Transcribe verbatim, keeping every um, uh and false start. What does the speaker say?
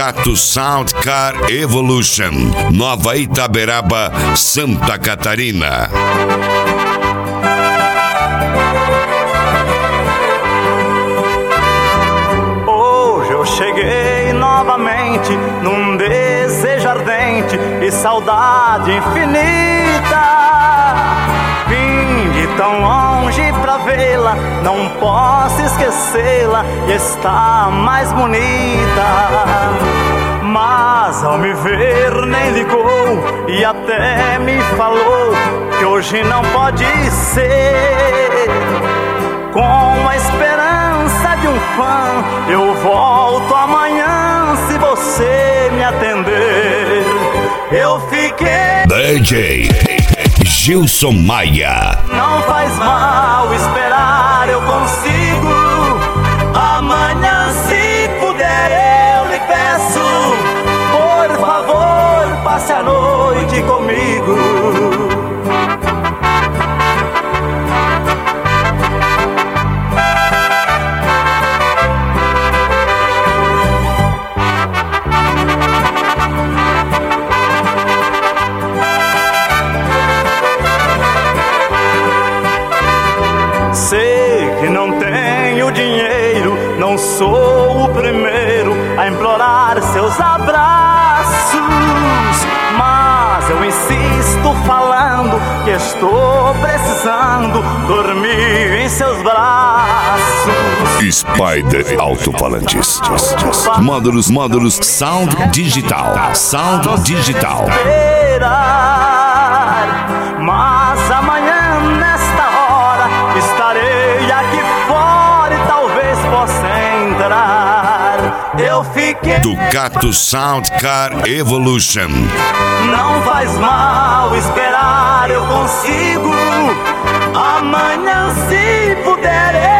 Ducato Sound Car Evolution, Nova Itaberaba, Santa Catarina. Hoje eu cheguei novamente num desejo ardente e saudade infinita. Vim de tão longe pra vê-la, não posso esquecê-la e está mais bonita. Mas ao me ver nem ligou e até me falou que hoje não pode ser. Com a esperança de um fã, eu volto amanhã se você me atender. Eu fiquei... D J Gilson Maia. Não faz mal esperar, eu consigo. Amanhã, se puder, eu lhe peço, por favor, passe a noite comigo. Sei que não tenho dinheiro, não sou o primeiro a implorar seus abraços, mas eu insisto falando que estou precisando dormir em seus braços. Spider Alto-Falantes. Módulos, módulos Sound Digital. Sound Digital. Mas amanhã nesta hora estarei aqui fora e talvez possa entrar. Eu fiquei... Ducato Sound Car Evolution. Não faz mal esperar, eu consigo. Amanhã, se puder,